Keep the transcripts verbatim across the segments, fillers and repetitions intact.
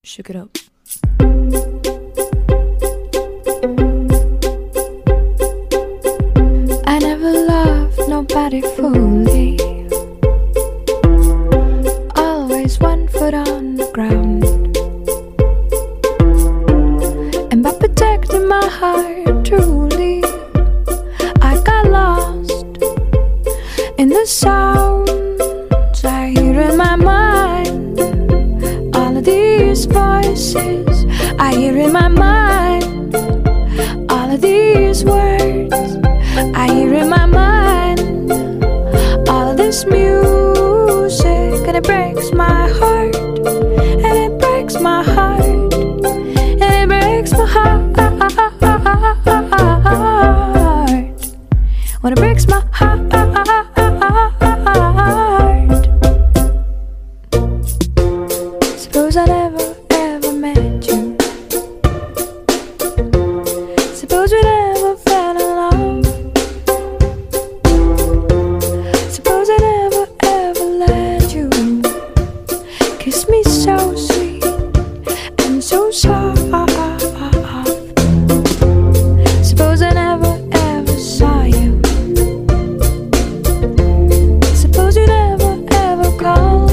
Shook it up. I never loved nobody fully. Always one foot on the ground. And by protecting my heart truly, I got lost in the sounds I hear in my mind. All of these voices I hear in my mind. All of these words I hear in my mind. All of this music, and it breaks my heart. And it breaks my heart. And it breaks my heart. When it breaks my heart. Suppose I never ever met you. Suppose we never fell in love. Suppose I never ever let you kiss me so sweet and so soft. Suppose I never ever saw you. Suppose you never ever called.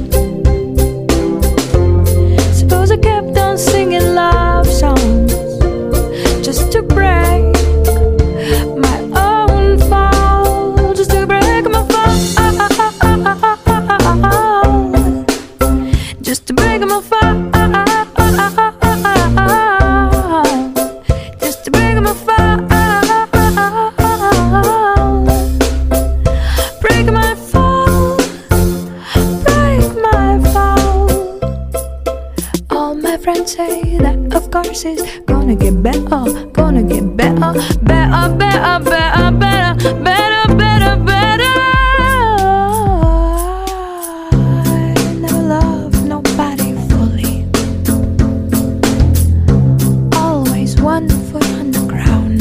Suppose I kept on singing love songs just to break my own fall, just to break my fall, just to break my fall, just to break my fall, break my fall, break my fall. All my friends say that of course it's gonna get better, gonna get better, better, better, better, better, better, better, better. I never loved nobody fully. Always one foot on the ground.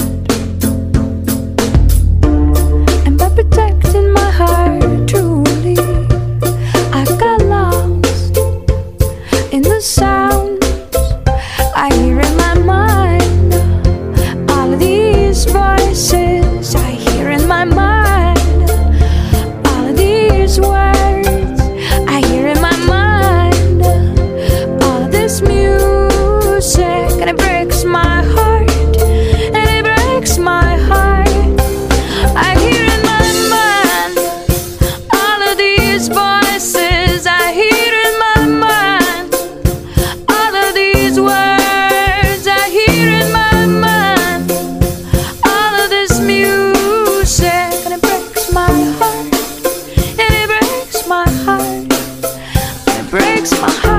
And by protecting my heart truly, I got lost in the sounds I hear in my mind. All of these voices I hear in my mind. All of these words I hear in my mind. All of this music, and it breaks my heart. And it breaks my heart. I hear in my mind. All of these voices I hear in my mind. All of these words I hear in my mind. All of this music, and it breaks my heart. And it breaks my heart. And it breaks my heart.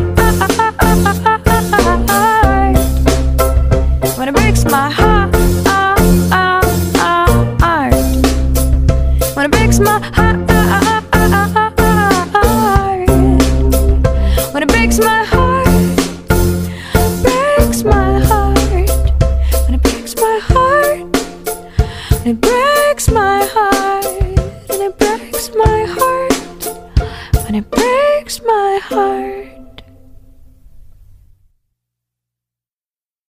When it breaks my heart. When it breaks my heart. When it breaks my heart. Breaks my heart. When it breaks my heart. When it breaks